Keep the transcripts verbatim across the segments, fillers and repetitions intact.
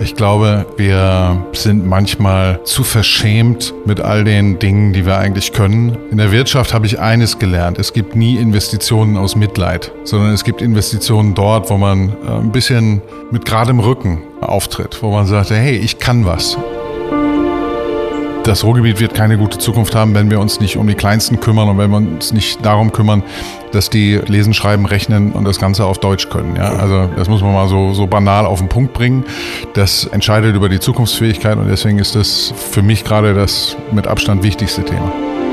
Ich glaube, wir sind manchmal zu verschämt mit all den Dingen, die wir eigentlich können. In der Wirtschaft habe ich eines gelernt. Es gibt nie Investitionen aus Mitleid, sondern es gibt Investitionen dort, wo man ein bisschen mit geradem Rücken auftritt, wo man sagt, hey, ich kann was. Das Ruhrgebiet wird keine gute Zukunft haben, wenn wir uns nicht um die Kleinsten kümmern und wenn wir uns nicht darum kümmern, dass die lesen, schreiben, rechnen und das Ganze auf Deutsch können. Ja? Also das muss man mal so, so banal auf den Punkt bringen. Das entscheidet über die Zukunftsfähigkeit und deswegen ist das für mich gerade das mit Abstand wichtigste Thema.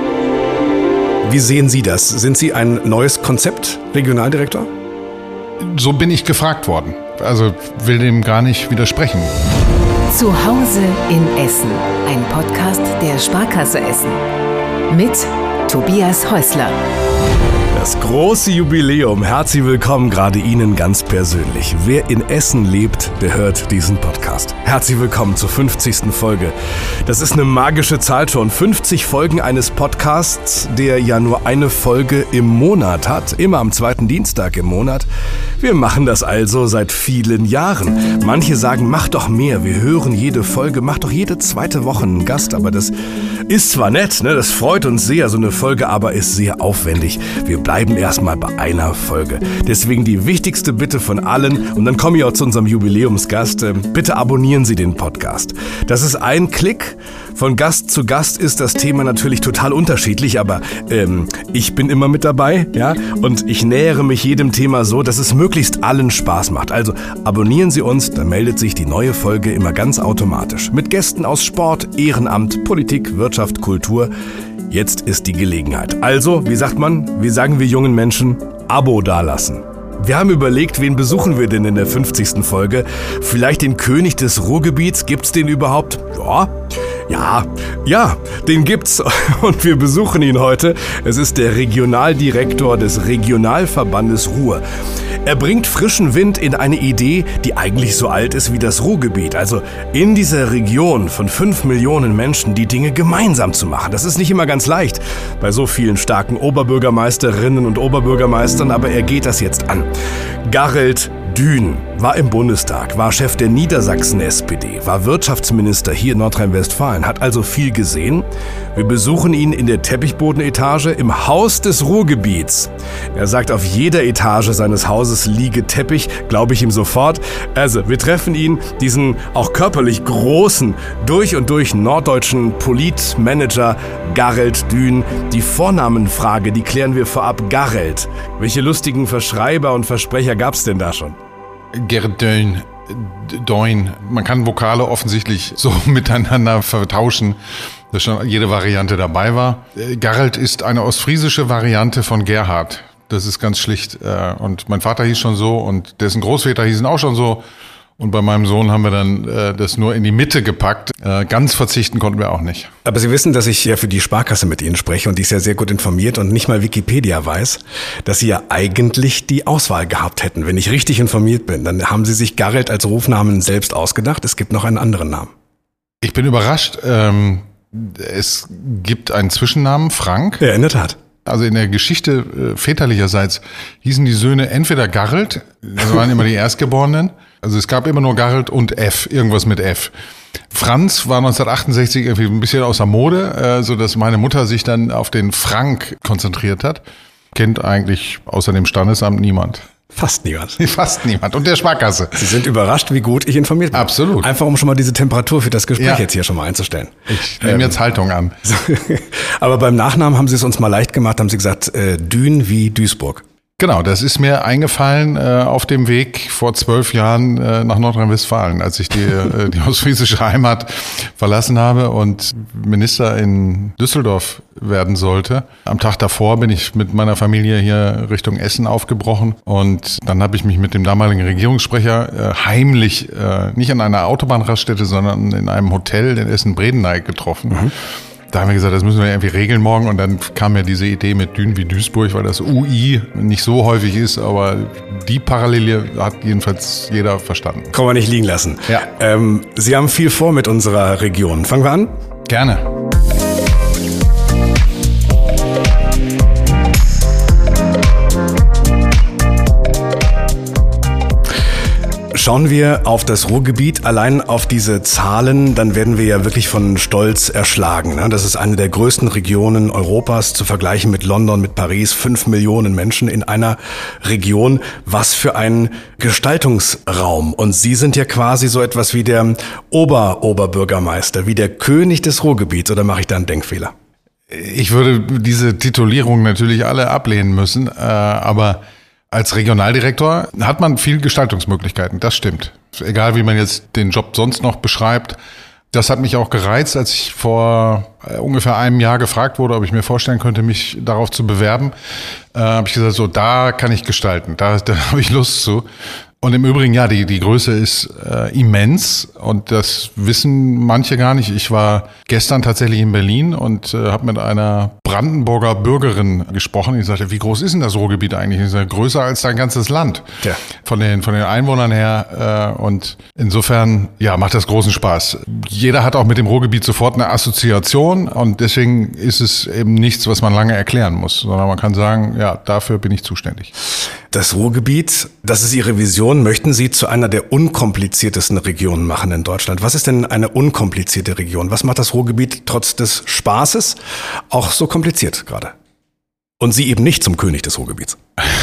Wie sehen Sie das? Sind Sie ein neues Konzept, Regionaldirektor? So bin ich gefragt worden. Also will dem gar nicht widersprechen. Zu Hause in Essen, ein Podcast der Sparkasse Essen. Mit Tobias Häusler. Das große Jubiläum. Herzlich willkommen, gerade Ihnen ganz persönlich. Wer in Essen lebt, der hört diesen Podcast. Herzlich willkommen zur fünfzigsten Folge. Das ist eine magische Zahl schon. fünfzig Folgen eines Podcasts, der ja nur eine Folge im Monat hat. Immer am zweiten Dienstag im Monat. Wir machen das also seit vielen Jahren. Manche sagen, mach doch mehr. Wir hören jede Folge, mach doch jede zweite Woche einen Gast. Aber das ist zwar nett, ne? Das freut uns sehr, so eine Folge, aber ist sehr aufwendig. Wir bleiben erstmal bei einer Folge. Deswegen die wichtigste Bitte von allen, und dann komme ich auch zu unserem Jubiläumsgast, bitte abonnieren Sie den Podcast. Das ist ein Klick. Von Gast zu Gast ist das Thema natürlich total unterschiedlich, aber ähm, ich bin immer mit dabei, ja, und ich nähere mich jedem Thema so, dass es möglichst allen Spaß macht. Also abonnieren Sie uns, dann meldet sich die neue Folge immer ganz automatisch. Mit Gästen aus Sport, Ehrenamt, Politik, Wirtschaft, Kultur. Jetzt ist die Gelegenheit. Also, wie sagt man, wie sagen wir jungen Menschen, Abo dalassen. Wir haben überlegt, wen besuchen wir denn in der fünfzigsten Folge? Vielleicht den König des Ruhrgebiets? Gibt's den überhaupt? Ja, ja, ja, den gibt's. Und wir besuchen ihn heute. Es ist der Regionaldirektor des Regionalverbandes Ruhr. Er bringt frischen Wind in eine Idee, die eigentlich so alt ist wie das Ruhrgebiet. Also in dieser Region von fünf Millionen Menschen die Dinge gemeinsam zu machen. Das ist nicht immer ganz leicht bei so vielen starken Oberbürgermeisterinnen und Oberbürgermeistern, aber er geht das jetzt an. Garrelt Dün war im Bundestag, war Chef der Niedersachsen-S P D, war Wirtschaftsminister hier in Nordrhein-Westfalen, hat also viel gesehen. Wir besuchen ihn in der Teppichbodenetage im Haus des Ruhrgebiets. Er sagt, auf jeder Etage seines Hauses liege Teppich, glaube ich ihm sofort. Also, wir treffen ihn, diesen auch körperlich großen, durch und durch norddeutschen Politmanager Garrelt Dün. Die Vornamenfrage, die klären wir vorab. Garrelt, welche lustigen Verschreiber und Versprecher gab's denn da schon? Gerrit Dön, Doin. Man kann Vokale offensichtlich so miteinander vertauschen, dass schon jede Variante dabei war. Garrelt ist eine ostfriesische Variante von Gerhard. Das ist ganz schlicht. Und mein Vater hieß schon so und dessen Großväter hießen auch schon so. Und bei meinem Sohn haben wir dann äh, das nur in die Mitte gepackt. Äh, ganz verzichten konnten wir auch nicht. Aber Sie wissen, dass ich ja für die Sparkasse mit Ihnen spreche und die ist ja sehr gut informiert und nicht mal Wikipedia weiß, dass Sie ja eigentlich die Auswahl gehabt hätten. Wenn ich richtig informiert bin, dann haben Sie sich Garrelt als Rufnamen selbst ausgedacht. Es gibt noch einen anderen Namen. Ich bin überrascht. Ähm, es gibt einen Zwischennamen, Frank. Ja, in der Tat. Also in der Geschichte äh, väterlicherseits hießen die Söhne entweder Garrelt, das waren immer die Erstgeborenen. Also es gab immer nur Garrelt und F, irgendwas mit F. Franz war neunzehnhundertachtundsechzig irgendwie ein bisschen außer Mode, äh, so dass meine Mutter sich dann auf den Frank konzentriert hat. Kennt eigentlich außer dem Standesamt niemand. Fast niemand. Fast niemand. Und der Sparkasse. Sie sind überrascht, wie gut ich informiert bin. Absolut. Einfach, um schon mal diese Temperatur für das Gespräch ja. jetzt hier schon mal einzustellen. Ich nehme ähm, jetzt Haltung an. Aber beim Nachnamen haben Sie es uns mal leicht gemacht, haben Sie gesagt, äh, Dün wie Duisburg. Genau, das ist mir eingefallen äh, auf dem Weg vor zwölf Jahren äh, nach Nordrhein-Westfalen, als ich die, äh, die ostfriesische Heimat verlassen habe und Minister in Düsseldorf werden sollte. Am Tag davor bin ich mit meiner Familie hier Richtung Essen aufgebrochen und dann habe ich mich mit dem damaligen Regierungssprecher äh, heimlich, äh, nicht an einer Autobahnraststätte, sondern in einem Hotel in Essen-Bredeney getroffen. Mhm. Da haben wir gesagt, das müssen wir irgendwie regeln morgen. Und dann kam mir diese Idee mit Dün wie Duisburg, weil das U I nicht so häufig ist, aber die Parallele hat jedenfalls jeder verstanden. Kann man nicht liegen lassen. Ja. Ähm, Sie haben viel vor mit unserer Region. Fangen wir an? Gerne. Schauen wir auf das Ruhrgebiet, allein auf diese Zahlen, dann werden wir ja wirklich von Stolz erschlagen. Das ist eine der größten Regionen Europas, zu vergleichen mit London, mit Paris. Fünf Millionen Menschen in einer Region. Was für ein Gestaltungsraum. Und Sie sind ja quasi so etwas wie der Ober-Oberbürgermeister, wie der König des Ruhrgebiets. Oder mache ich da einen Denkfehler? Ich würde diese Titulierung natürlich alle ablehnen müssen, aber als Regionaldirektor hat man viel Gestaltungsmöglichkeiten, das stimmt. Egal wie man jetzt den Job sonst noch beschreibt. Das hat mich auch gereizt, als ich vor ungefähr einem Jahr gefragt wurde, ob ich mir vorstellen könnte, mich darauf zu bewerben. Äh, habe ich gesagt, so da kann ich gestalten, da, da habe ich Lust zu. Und im Übrigen, ja, die, die Größe ist äh, immens und das wissen manche gar nicht. Ich war gestern tatsächlich in Berlin und äh, habe mit einer Brandenburger Bürgerin gesprochen. Ich sagte, wie groß ist denn das Ruhrgebiet eigentlich? Ich sagte, größer als dein ganzes Land. Ja. Von den, von den Einwohnern her. Äh, und insofern, ja, macht das großen Spaß. Jeder hat auch mit dem Ruhrgebiet sofort eine Assoziation und deswegen ist es eben nichts, was man lange erklären muss, sondern man kann sagen, ja, dafür bin ich zuständig. Das Ruhrgebiet, das ist Ihre Vision, möchten Sie zu einer der unkompliziertesten Regionen machen in Deutschland. Was ist denn eine unkomplizierte Region? Was macht das Ruhrgebiet trotz des Spaßes auch so kompliziert gerade? Und Sie eben nicht zum König des Ruhrgebiets.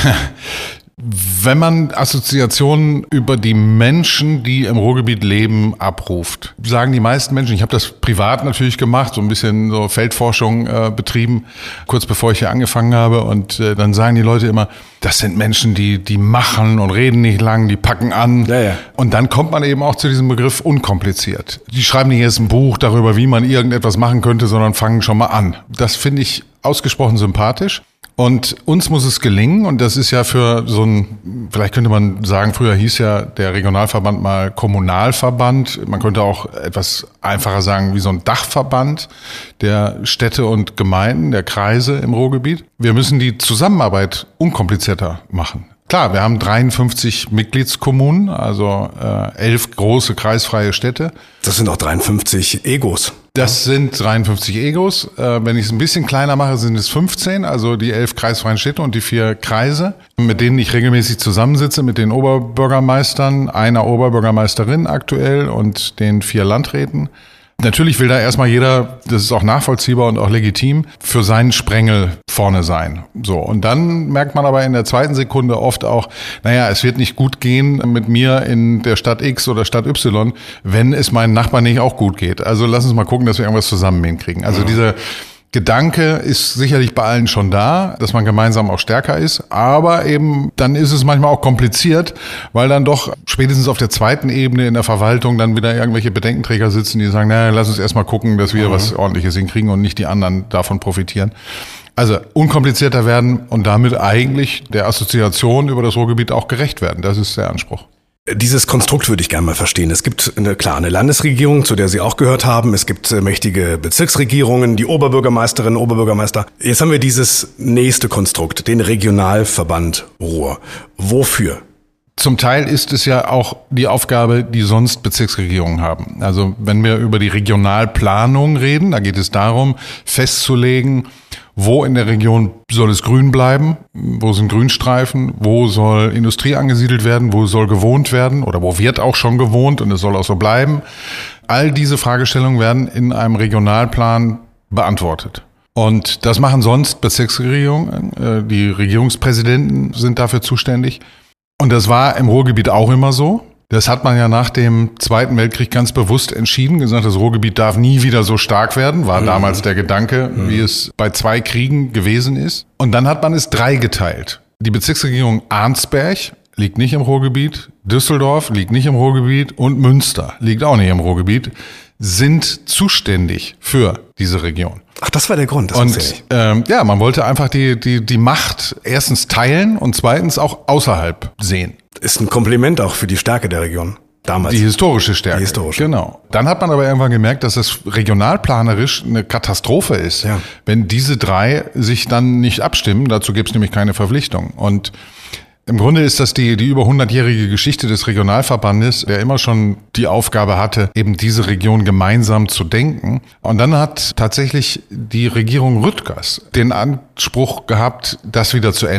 Wenn man Assoziationen über die Menschen, die im Ruhrgebiet leben, abruft, sagen die meisten Menschen, ich habe das privat natürlich gemacht, so ein bisschen so Feldforschung äh, betrieben, kurz bevor ich hier angefangen habe und äh, dann sagen die Leute immer, das sind Menschen, die die machen und reden nicht lang, die packen an. Ja, ja. Und dann kommt man eben auch zu diesem Begriff unkompliziert. Die schreiben nicht jetzt ein Buch darüber, wie man irgendetwas machen könnte, sondern fangen schon mal an. Das finde ich ausgesprochen sympathisch. Und uns muss es gelingen, und das ist ja für so ein, vielleicht könnte man sagen, früher hieß ja der Regionalverband mal Kommunalverband. Man könnte auch etwas einfacher sagen, wie so ein Dachverband der Städte und Gemeinden, der Kreise im Ruhrgebiet. Wir müssen die Zusammenarbeit unkomplizierter machen. Klar, wir haben dreiundfünfzig Mitgliedskommunen, also äh, elf große kreisfreie Städte. Das sind auch dreiundfünfzig Egos. Das sind dreiundfünfzig Egos. Äh, wenn ich es ein bisschen kleiner mache, sind es fünfzehn, also die elf kreisfreien Städte und die vier Kreise, mit denen ich regelmäßig zusammensitze, mit den Oberbürgermeistern, einer Oberbürgermeisterin aktuell und den vier Landräten. Natürlich will da erstmal jeder, das ist auch nachvollziehbar und auch legitim, für seinen Sprengel vorne sein. So. Und dann merkt man aber in der zweiten Sekunde oft auch, naja, es wird nicht gut gehen mit mir in der Stadt X oder Stadt Y, wenn es meinen Nachbarn nicht auch gut geht. Also lass uns mal gucken, dass wir irgendwas zusammen hinkriegen. Also ja. Dieser Gedanke ist sicherlich bei allen schon da, dass man gemeinsam auch stärker ist, aber eben dann ist es manchmal auch kompliziert, weil dann doch spätestens auf der zweiten Ebene in der Verwaltung dann wieder irgendwelche Bedenkenträger sitzen, die sagen, naja, lass uns erstmal gucken, dass wir mhm. was Ordentliches hinkriegen und nicht die anderen davon profitieren. Also unkomplizierter werden und damit eigentlich der Assoziation über das Ruhrgebiet auch gerecht werden. Das ist der Anspruch. Dieses Konstrukt würde ich gerne mal verstehen. Es gibt eine, klar, eine Landesregierung, zu der Sie auch gehört haben. Es gibt mächtige Bezirksregierungen, die Oberbürgermeisterinnen, Oberbürgermeister. Jetzt haben wir dieses nächste Konstrukt, den Regionalverband Ruhr. Wofür? Zum Teil ist es ja auch die Aufgabe, die sonst Bezirksregierungen haben. Also wenn wir über die Regionalplanung reden, da geht es darum, festzulegen, wo in der Region soll es grün bleiben, wo sind Grünstreifen, wo soll Industrie angesiedelt werden, wo soll gewohnt werden oder wo wird auch schon gewohnt und es soll auch so bleiben. All diese Fragestellungen werden in einem Regionalplan beantwortet. Und das machen sonst Bezirksregierungen, die Regierungspräsidenten sind dafür zuständig. Und das war im Ruhrgebiet auch immer so. Das hat man ja nach dem Zweiten Weltkrieg ganz bewusst entschieden, gesagt, das Ruhrgebiet darf nie wieder so stark werden, war mhm. damals der Gedanke, mhm. wie es bei zwei Kriegen gewesen ist. Und dann hat man es dreigeteilt. Die Bezirksregierung Arnsberg liegt nicht im Ruhrgebiet, Düsseldorf liegt nicht im Ruhrgebiet und Münster liegt auch nicht im Ruhrgebiet, sind zuständig für diese Region. Ach, das war der Grund. Das und ähm, ja, man wollte einfach die, die, die Macht erstens teilen und zweitens auch außerhalb sehen. Ist ein Kompliment auch für die Stärke der Region damals. Die historische Stärke. Die historische. Genau. Dann hat man aber irgendwann gemerkt, dass das regionalplanerisch eine Katastrophe ist, ja. wenn diese drei sich dann nicht abstimmen. Dazu gibt es nämlich keine Verpflichtung. Und im Grunde ist das die, die über hundertjährige Geschichte des Regionalverbandes, der immer schon die Aufgabe hatte, eben diese Region gemeinsam zu denken. Und dann hat tatsächlich die Regierung Rüttgers den Anspruch gehabt, das wieder zu ändern.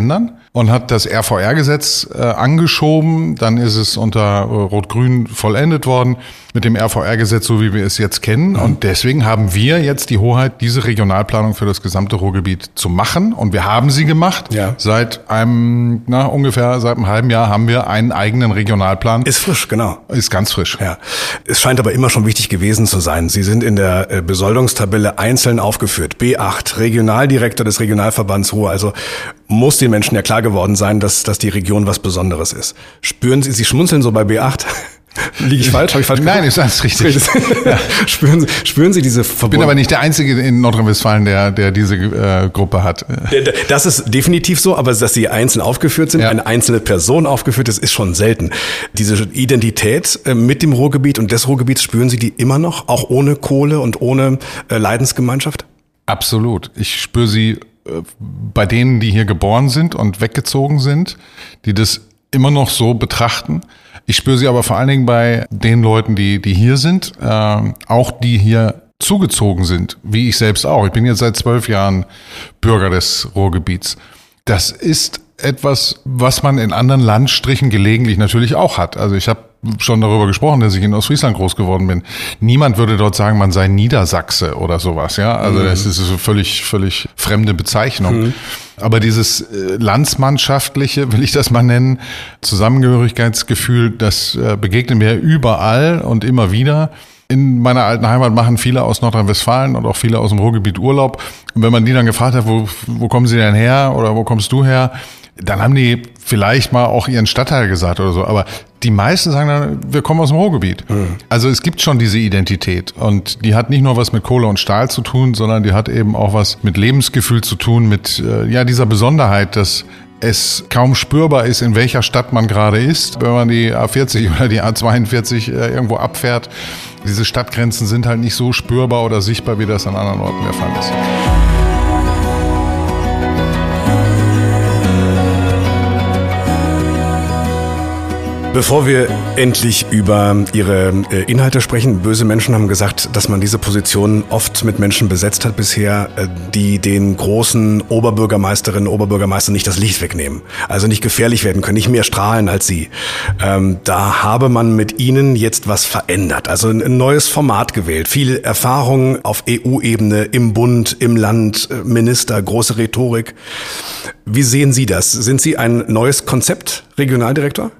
und hat das R V R-Gesetz äh, angeschoben. Dann ist es unter äh, Rot-Grün vollendet worden mit dem R V R-Gesetz, so wie wir es jetzt kennen. Mhm. Und deswegen haben wir jetzt die Hoheit, diese Regionalplanung für das gesamte Ruhrgebiet zu machen. Und wir haben sie gemacht. Ja. Seit einem, na, ungefähr seit einem halben Jahr haben wir einen eigenen Regionalplan. Ist frisch, genau. Ist ganz frisch. Ja. Es scheint aber immer schon wichtig gewesen zu sein. Sie sind in der Besoldungstabelle einzeln aufgeführt. B acht, Regionaldirektor des Regionalverbands Ruhr. Also muss den Menschen ja klar geworden sein, dass, dass die Region was Besonderes ist. Spüren Sie, Sie schmunzeln so bei B acht? Liege ich falsch? Habe ich falsch Nein, ist alles richtig. Ja. spüren, Sie, spüren Sie diese Verbund? Ich bin aber nicht der Einzige in Nordrhein-Westfalen, der, der diese äh, Gruppe hat. Das ist definitiv so, aber dass Sie einzeln aufgeführt sind, ja. Eine einzelne Person aufgeführt ist, ist schon selten. Diese Identität äh, mit dem Ruhrgebiet und des Ruhrgebiets, spüren Sie die immer noch, auch ohne Kohle und ohne äh, Leidensgemeinschaft? Absolut. Ich spüre sie äh, bei denen, die hier geboren sind und weggezogen sind, die das immer noch so betrachten. Ich spüre sie aber vor allen Dingen bei den Leuten, die, die hier sind, äh, auch die hier zugezogen sind, wie ich selbst auch. Ich bin jetzt seit zwölf Jahren Bürger des Ruhrgebiets. Das ist etwas, was man in anderen Landstrichen gelegentlich natürlich auch hat. Also ich habe schon darüber gesprochen, dass ich in Ostfriesland groß geworden bin. Niemand würde dort sagen, man sei Niedersachse oder sowas, ja. Also mhm. das ist so völlig, völlig fremde Bezeichnung. Mhm. Aber dieses äh, landsmannschaftliche, will ich das mal nennen, Zusammengehörigkeitsgefühl, das äh, begegnet mir überall und immer wieder. In meiner alten Heimat machen viele aus Nordrhein-Westfalen und auch viele aus dem Ruhrgebiet Urlaub. Und wenn man die dann gefragt hat, wo, wo kommen sie denn her oder wo kommst du her? Dann haben die vielleicht mal auch ihren Stadtteil gesagt oder so. Aber die meisten sagen dann, wir kommen aus dem Ruhrgebiet. Mhm. Also es gibt schon diese Identität. Und die hat nicht nur was mit Kohle und Stahl zu tun, sondern die hat eben auch was mit Lebensgefühl zu tun, mit äh, ja dieser Besonderheit, dass es kaum spürbar ist, in welcher Stadt man gerade ist, wenn man die A vierzig oder die A zweiundvierzig äh, irgendwo abfährt. Diese Stadtgrenzen sind halt nicht so spürbar oder sichtbar, wie das an anderen Orten der Fall ist. Bevor wir endlich über Ihre Inhalte sprechen, böse Menschen haben gesagt, dass man diese Position oft mit Menschen besetzt hat bisher, die den großen Oberbürgermeisterinnen und Oberbürgermeistern nicht das Licht wegnehmen, also nicht gefährlich werden können, nicht mehr strahlen als sie. Ähm, da habe man mit Ihnen jetzt was verändert, also ein neues Format gewählt, viel Erfahrung auf E U-Ebene, im Bund, im Land, Minister, große Rhetorik. Wie sehen Sie das? Sind Sie ein neues Konzept, Regionaldirektor?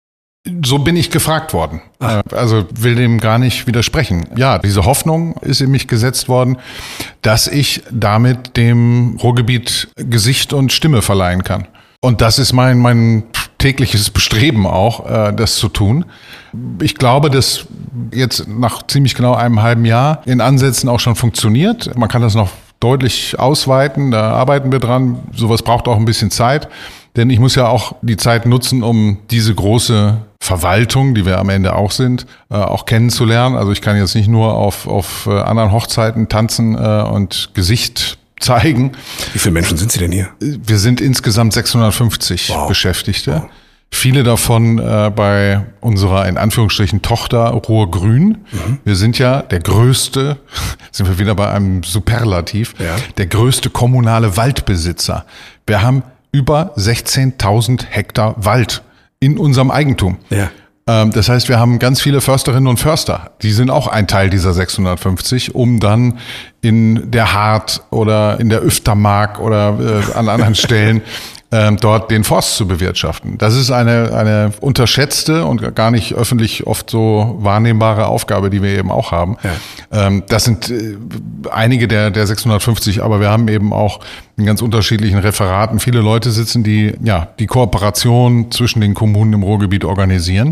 So bin ich gefragt worden. Ach. Also will dem gar nicht widersprechen. Ja, diese Hoffnung ist in mich gesetzt worden, dass ich damit dem Ruhrgebiet Gesicht und Stimme verleihen kann. Und das ist mein, mein tägliches Bestreben auch, das zu tun. Ich glaube, dass jetzt nach ziemlich genau einem halben Jahr in Ansätzen auch schon funktioniert. Man kann das noch deutlich ausweiten, da arbeiten wir dran. Sowas braucht auch ein bisschen Zeit. Denn ich muss ja auch die Zeit nutzen, um diese große Verwaltung, die wir am Ende auch sind, auch kennenzulernen. Also ich kann jetzt nicht nur auf, auf anderen Hochzeiten tanzen und Gesicht zeigen. Wie viele Menschen sind Sie denn hier? Wir sind insgesamt sechshundertfünfzig wow. Beschäftigte. Wow. Viele davon äh, bei unserer, in Anführungsstrichen, Tochter Ruhr-Grün. Mhm. Wir sind ja der größte, sind wir wieder bei einem Superlativ, ja. der größte kommunale Waldbesitzer. Wir haben über sechzehntausend Hektar Wald in unserem Eigentum. Ja. Ähm, das heißt, wir haben ganz viele Försterinnen und Förster. Die sind auch ein Teil dieser sechshundertfünfzig, um dann in der Hart oder in der Öftermark oder äh, an anderen Stellen ähm, dort den Forst zu bewirtschaften. Das ist eine, eine unterschätzte und gar nicht öffentlich oft so wahrnehmbare Aufgabe, die wir eben auch haben. Ja. Ähm, das sind äh, einige der, der sechshundertfünfzig, aber wir haben eben auch in ganz unterschiedlichen Referaten viele Leute sitzen, die ja die Kooperation zwischen den Kommunen im Ruhrgebiet organisieren.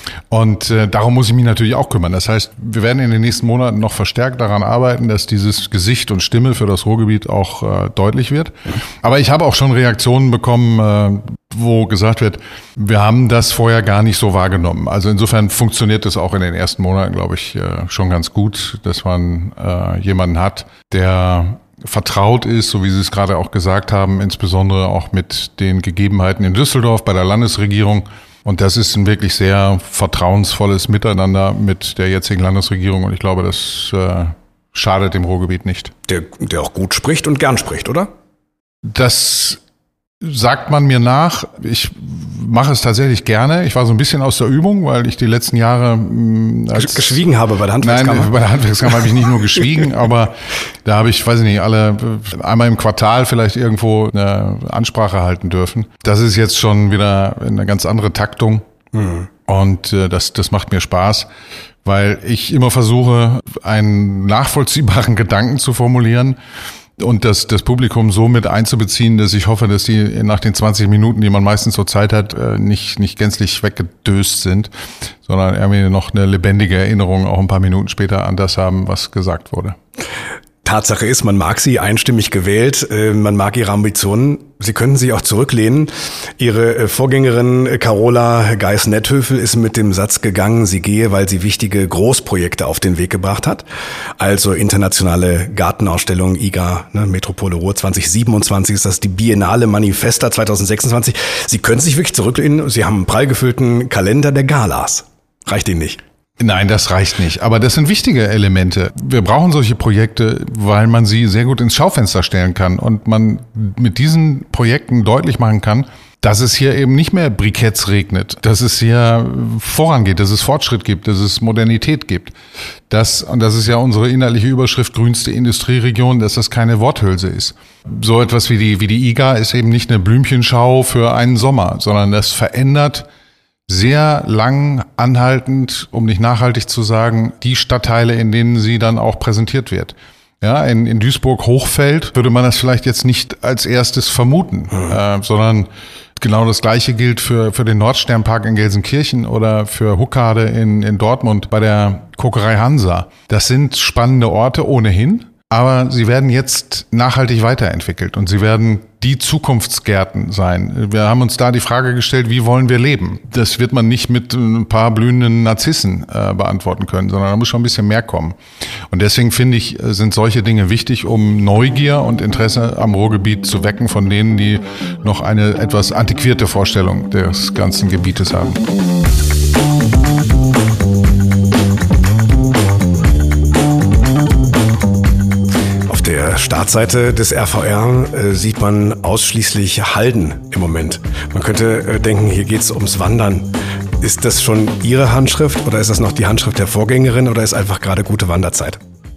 Und äh, darum muss ich mich natürlich auch kümmern. Das heißt, wir werden in den nächsten Monaten noch verstärkt daran arbeiten, dass dieses Gesicht und Stimme für das Ruhrgebiet auch äh, deutlich wird. Aber ich habe auch schon Reaktionen bekommen, äh, wo gesagt wird, wir haben das vorher gar nicht so wahrgenommen. Also insofern funktioniert es auch in den ersten Monaten, glaube ich, äh, schon ganz gut, dass man äh, jemanden hat, der vertraut ist, so wie Sie es gerade auch gesagt haben, insbesondere auch mit den Gegebenheiten in Düsseldorf bei der Landesregierung. Und das ist ein wirklich sehr vertrauensvolles Miteinander mit der jetzigen Landesregierung. Und ich glaube, das äh, schadet dem Ruhrgebiet nicht. Der, der auch gut spricht und gern spricht, oder? Das sagt man mir nach. Ich mache es tatsächlich gerne. Ich war so ein bisschen aus der Übung, weil ich die letzten Jahre als geschwiegen habe bei der Handwerkskammer. Nein, bei der Handwerkskammer habe ich nicht nur geschwiegen, aber da habe ich, weiß ich nicht, alle einmal im Quartal vielleicht irgendwo eine Ansprache halten dürfen. Das ist jetzt schon wieder eine ganz andere Taktung. Mhm. Und äh, das, das macht mir Spaß, weil ich immer versuche, einen nachvollziehbaren Gedanken zu formulieren und das, das Publikum so mit einzubeziehen, dass ich hoffe, dass die nach den zwanzig Minuten, die man meistens so Zeit hat, nicht, nicht gänzlich weggedöst sind, sondern irgendwie noch eine lebendige Erinnerung auch ein paar Minuten später an das haben, was gesagt wurde. Tatsache ist, man mag sie einstimmig gewählt, man mag ihre Ambitionen. Sie können sich auch zurücklehnen. Ihre Vorgängerin Carola Geis-Netthöfel ist mit dem Satz gegangen, sie gehe, weil sie wichtige Großprojekte auf den Weg gebracht hat. Also internationale Gartenausstellung I G A, ne, Metropole Ruhr zwanzig siebenundzwanzig ist das, die Biennale Manifesta zwanzig sechsundzwanzig. Sie können sich wirklich zurücklehnen. Sie haben einen prall gefüllten Kalender der Galas. Reicht Ihnen nicht? Nein, das reicht nicht. Aber das sind wichtige Elemente. Wir brauchen solche Projekte, weil man sie sehr gut ins Schaufenster stellen kann und man mit diesen Projekten deutlich machen kann, dass es hier eben nicht mehr Briketts regnet, dass es hier vorangeht, dass es Fortschritt gibt, dass es Modernität gibt. Das, und das ist ja unsere inhaltliche Überschrift, grünste Industrieregion, dass das keine Worthülse ist. So etwas wie die, wie die I G A ist eben nicht eine Blümchenschau für einen Sommer, sondern das verändert sehr lang anhaltend, um nicht nachhaltig zu sagen, die Stadtteile, in denen sie dann auch präsentiert wird. Ja, in, in Duisburg-Hochfeld würde man das vielleicht jetzt nicht als erstes vermuten, mhm. äh, sondern genau das Gleiche gilt für, für den Nordsternpark in Gelsenkirchen oder für Huckade in, in Dortmund bei der Kokerei Hansa. Das sind spannende Orte ohnehin, aber sie werden jetzt nachhaltig weiterentwickelt und sie werden die Zukunftsgärten sein. Wir haben uns da die Frage gestellt, wie wollen wir leben? Das wird man nicht mit ein paar blühenden Narzissen äh, beantworten können, sondern da muss schon ein bisschen mehr kommen. Und deswegen finde ich, sind solche Dinge wichtig, um Neugier und Interesse am Ruhrgebiet zu wecken von denen, die noch eine etwas antiquierte Vorstellung des ganzen Gebietes haben. Der Startseite des R V R äh, sieht man ausschließlich Halden im Moment. Man könnte äh, denken, hier geht's ums Wandern. Ist das schon Ihre Handschrift oder ist das noch die Handschrift der Vorgängerin oder ist einfach gerade gute Wanderzeit?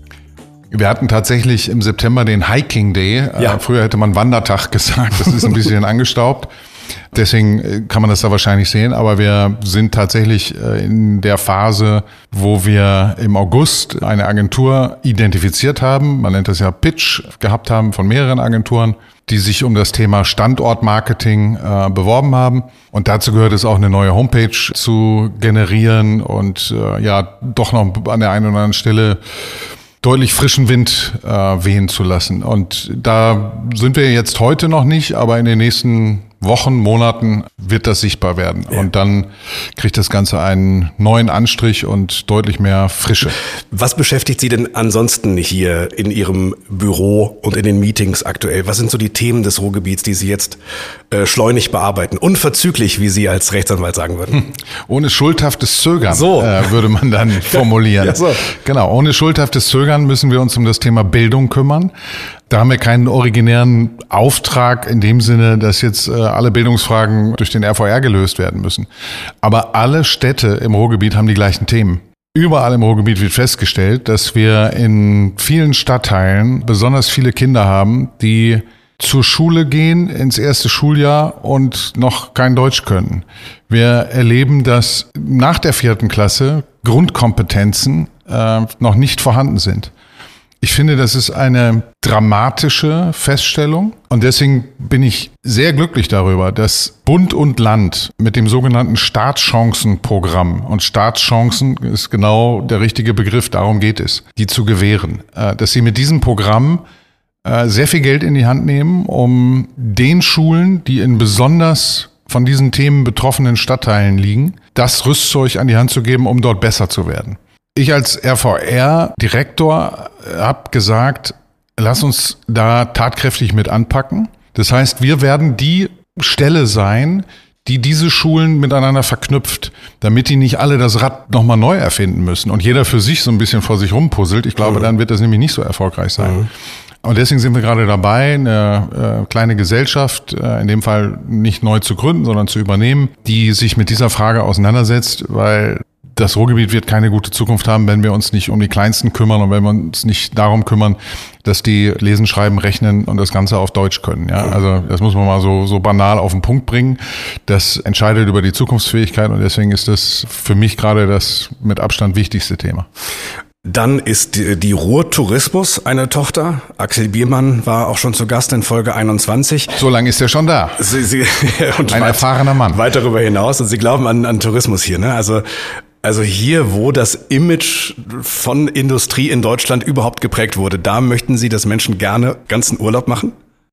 Wir hatten tatsächlich im September den Hiking Day. Ja. Äh, früher hätte man Wandertag gesagt. Das ist ein bisschen angestaubt. Deswegen kann man das da wahrscheinlich sehen, aber wir sind tatsächlich in der Phase, wo wir im August eine Agentur identifiziert haben, man nennt das ja Pitch, gehabt haben von mehreren Agenturen, die sich um das Thema Standortmarketing äh, beworben haben. Und dazu gehört es auch, eine neue Homepage zu generieren und äh, ja, doch noch an der einen oder anderen Stelle deutlich frischen Wind äh, wehen zu lassen. Und da sind wir jetzt heute noch nicht, aber in den nächsten Wochen, Monaten wird das sichtbar werden. Ja. Und dann kriegt das Ganze einen neuen Anstrich und deutlich mehr Frische. Was beschäftigt Sie denn ansonsten hier in Ihrem Büro und in den Meetings aktuell? Was sind so die Themen des Ruhrgebiets, die Sie jetzt äh, schleunig bearbeiten? Unverzüglich, wie Sie als Rechtsanwalt sagen würden. Hm. Ohne schuldhaftes Zögern, so. äh, würde man dann formulieren. Ja, so. Genau, ohne schuldhaftes Zögern müssen wir uns um das Thema Bildung kümmern. Da haben wir keinen originären Auftrag in dem Sinne, dass jetzt äh, alle Bildungsfragen durch den R V R gelöst werden müssen. Aber alle Städte im Ruhrgebiet haben die gleichen Themen. Überall im Ruhrgebiet wird festgestellt, dass wir in vielen Stadtteilen besonders viele Kinder haben, die zur Schule gehen, ins erste Schuljahr und noch kein Deutsch können. Wir erleben, dass nach der vierten Klasse Grundkompetenzen äh, noch nicht vorhanden sind. Ich finde, das ist eine dramatische Feststellung und deswegen bin ich sehr glücklich darüber, dass Bund und Land mit dem sogenannten Startchancenprogramm, und Startchancen ist genau der richtige Begriff, darum geht es, die zu gewähren, dass sie mit diesem Programm sehr viel Geld in die Hand nehmen, um den Schulen, die in besonders von diesen Themen betroffenen Stadtteilen liegen, das Rüstzeug an die Hand zu geben, um dort besser zu werden. Ich als R V R-Direktor habe gesagt, lass uns da tatkräftig mit anpacken. Das heißt, wir werden die Stelle sein, die diese Schulen miteinander verknüpft, damit die nicht alle das Rad nochmal neu erfinden müssen und jeder für sich so ein bisschen vor sich rumpuzzelt. Ich glaube, mhm. dann wird das nämlich nicht so erfolgreich sein. Mhm. Und deswegen sind wir gerade dabei, eine äh, kleine Gesellschaft, äh, in dem Fall nicht neu zu gründen, sondern zu übernehmen, die sich mit dieser Frage auseinandersetzt, weil das Ruhrgebiet wird keine gute Zukunft haben, wenn wir uns nicht um die Kleinsten kümmern und wenn wir uns nicht darum kümmern, dass die lesen, schreiben, rechnen und das Ganze auf Deutsch können. Ja, also das muss man mal so, so banal auf den Punkt bringen. Das entscheidet über die Zukunftsfähigkeit und deswegen ist das für mich gerade das mit Abstand wichtigste Thema. Dann ist die, die Ruhr-Tourismus eine Tochter. Axel Biermann war auch schon zu Gast in Folge einundzwanzig. So lange ist er schon da. Sie, Sie, und Ein weit, erfahrener Mann. Weit darüber hinaus. Und Sie glauben an, an Tourismus hier, ne? Also, also hier, wo das Image von Industrie in Deutschland überhaupt geprägt wurde, da möchten Sie, dass Menschen gerne ganzen Urlaub machen?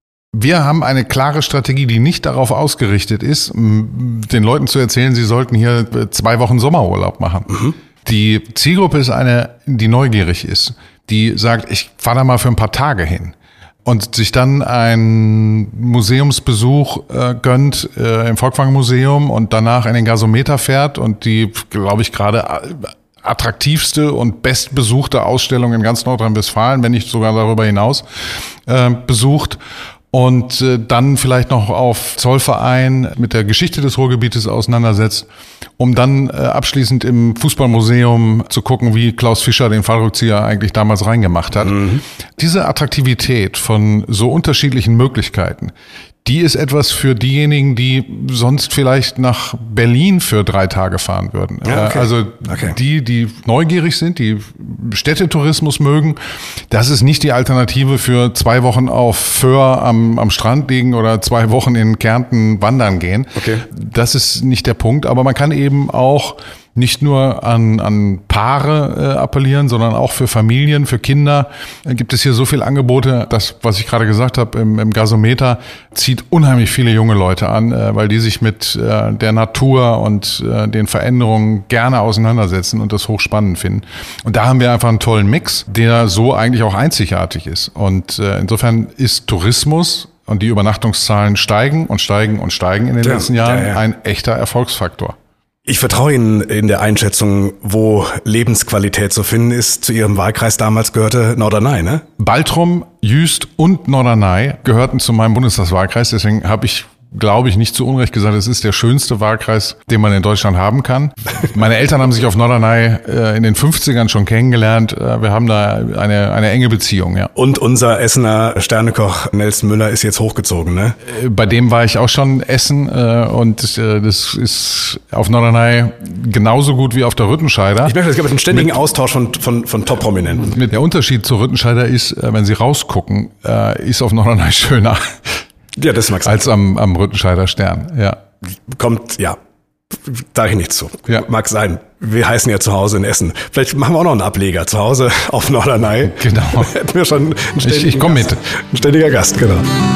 Wir haben eine klare Strategie, die nicht darauf ausgerichtet ist, den Leuten zu erzählen, sie sollten hier zwei Wochen Sommerurlaub machen. Mhm. Die Zielgruppe ist eine, die neugierig ist, die sagt, ich fahre da mal für ein paar Tage hin und sich dann einen Museumsbesuch äh, gönnt äh, im Volkwang-Museum und danach in den Gasometer fährt und die, glaube ich, gerade attraktivste und bestbesuchte Ausstellung in ganz Nordrhein-Westfalen, wenn nicht sogar darüber hinaus, äh, besucht. Und äh, dann vielleicht noch auf Zollverein mit der Geschichte des Ruhrgebietes auseinandersetzt, um dann äh, abschließend im Fußballmuseum zu gucken, wie Klaus Fischer den Fallrückzieher eigentlich damals reingemacht hat. Mhm. Diese Attraktivität von so unterschiedlichen Möglichkeiten, die ist etwas für diejenigen, die sonst vielleicht nach Berlin für drei Tage fahren würden. Ja, okay. Also okay. die, die neugierig sind, die Städtetourismus mögen, das ist nicht die Alternative für zwei Wochen auf Föhr am, am Strand liegen oder zwei Wochen in Kärnten wandern gehen. Okay. Das ist nicht der Punkt, aber man kann eben auch nicht nur an, an Paare äh, appellieren, sondern auch für Familien, für Kinder äh, gibt es hier so viele Angebote. Das, was ich gerade gesagt habe, im, im Gasometer zieht unheimlich viele junge Leute an, äh, weil die sich mit äh, der Natur und äh, den Veränderungen gerne auseinandersetzen und das hochspannend finden. Und da haben wir einfach einen tollen Mix, der so eigentlich auch einzigartig ist. Und äh, insofern ist Tourismus und die Übernachtungszahlen steigen und steigen und steigen in den ja, letzten Jahren ja, ja. ein echter Erfolgsfaktor. Ich vertraue Ihnen in der Einschätzung, wo Lebensqualität zu finden ist. Zu Ihrem Wahlkreis damals gehörte Norderney, ne? Baltrum, Jüst und Norderney gehörten zu meinem Bundestagswahlkreis. Deswegen habe ich, glaube ich, nicht zu Unrecht gesagt, es ist der schönste Wahlkreis, den man in Deutschland haben kann. Meine Eltern haben sich auf Norderney äh, in den fünfzigern schon kennengelernt. Äh, wir haben da eine, eine enge Beziehung, ja. Und unser Essener Sternekoch Nelson Müller ist jetzt hochgezogen, ne? Äh, bei dem war ich auch schon essen äh, und äh, das ist auf Norderney genauso gut wie auf der Rüttenscheider. Ich merke, es gibt einen ständigen mit, Austausch von, von, von Top-Prominenten. Mit der Unterschied zur Rüttenscheider ist, äh, wenn Sie rausgucken, äh, ist auf Norderney schöner. Ja, das mag sein. Als am, am Rüttenscheider Stern, ja. Kommt, ja, sage ich nichts zu. Ja. Mag sein. Wir heißen ja zu Hause in Essen. Vielleicht machen wir auch noch einen Ableger. Zu Hause auf Norderney. Genau. Hätten wir schon einen ständigen Ich, ich komme mit. Ein ständiger Gast, genau.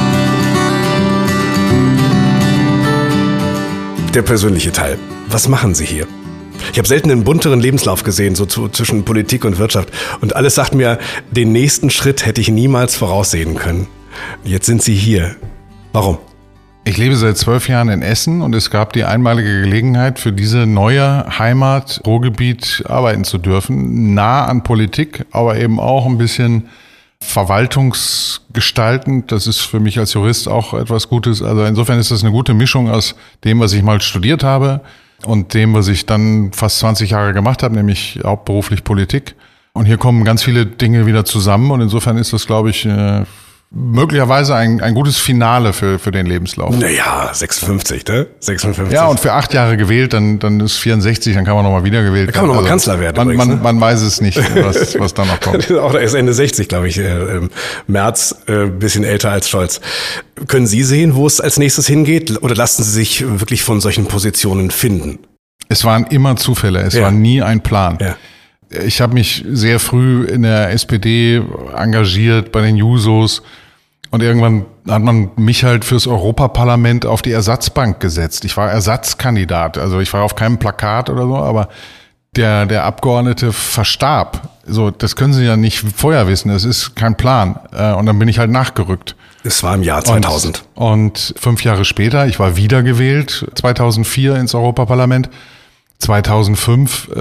Der persönliche Teil. Was machen Sie hier? Ich habe selten einen bunteren Lebenslauf gesehen, so zu, zwischen Politik und Wirtschaft. Und alles sagt mir, den nächsten Schritt hätte ich niemals voraussehen können. Jetzt sind Sie hier. Warum? Ich lebe seit zwölf Jahren in Essen und es gab die einmalige Gelegenheit, für diese neue Heimat, Ruhrgebiet, arbeiten zu dürfen. Nah an Politik, aber eben auch ein bisschen verwaltungsgestaltend. Das ist für mich als Jurist auch etwas Gutes. Also insofern ist das eine gute Mischung aus dem, was ich mal studiert habe und dem, was ich dann fast zwanzig Jahre gemacht habe, nämlich hauptberuflich Politik. Und hier kommen ganz viele Dinge wieder zusammen und insofern ist das, glaube ich, möglicherweise ein, ein gutes Finale für, für den Lebenslauf. Naja, sechsundfünfzig, ne? sechsundfünfzig. Ja, und für acht Jahre gewählt, dann, dann ist vierundsechzig, dann kann man nochmal wiedergewählt werden. Da kann man nochmal also, Kanzler werden. Man, übrigens, man, ne? man weiß es nicht, was, was da noch kommt. Auch erst Ende sechzig, glaube ich, äh, im März, äh, bisschen älter als Scholz. Können Sie sehen, wo es als nächstes hingeht? Oder lassen Sie sich wirklich von solchen Positionen finden? Es waren immer Zufälle, es ja. war nie ein Plan. Ja. Ich habe mich sehr früh in der S P D engagiert, bei den Jusos. Und irgendwann hat man mich halt fürs Europaparlament auf die Ersatzbank gesetzt. Ich war Ersatzkandidat, also ich war auf keinem Plakat oder so, aber der, der Abgeordnete verstarb. So, das können Sie ja nicht vorher wissen, das ist kein Plan. Und dann bin ich halt nachgerückt. Es war im Jahr zweitausend. Und, und fünf Jahre später, ich war wiedergewählt, zweitausendvier ins Europaparlament. zweitausendfünf